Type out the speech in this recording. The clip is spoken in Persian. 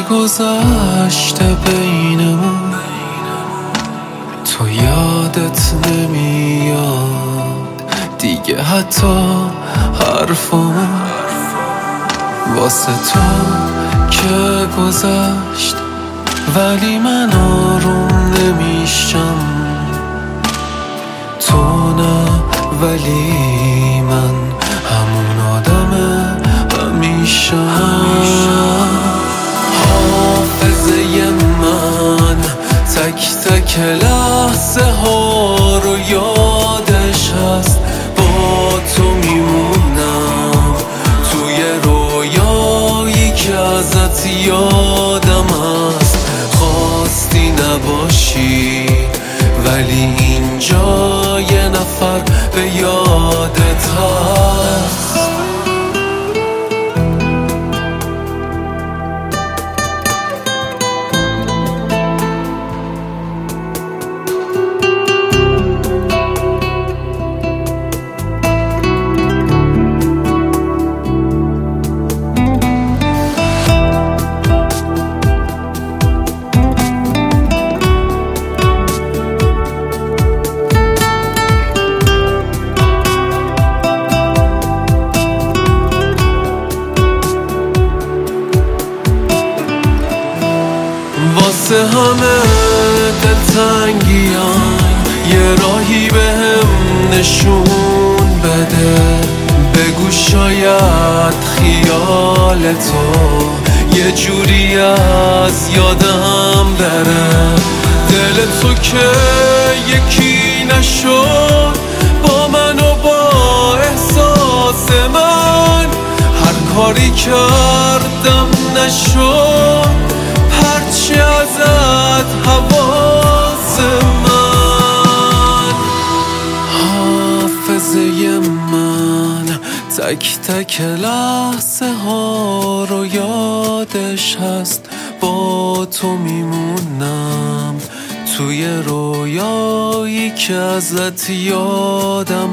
گذشته بینمون تو یادت نمیاد دیگه حتی حرفمون واسه تو که گذشت ولی من آروم نمیشم تو نه ولی من همون آدم همیشم حافظه من تک تک لحظه ها رو یادش هست با تو میمونم توی رویایی که ازت یادم هست خواستی نباشی ولی اینجا یه نفر به یادت هست واسه همه دلتنگیام یه راهی بهم نشون بده بگو شاید خیال تو یه جوری از یادم بره دل تو که یکی نشد با من و با احساس من هر کاری کردم نشد هرچی ازت حواس من حافظه من تک تک لحظه ها رو یادش هست با تو میمونم توی رویایی که ازت یادم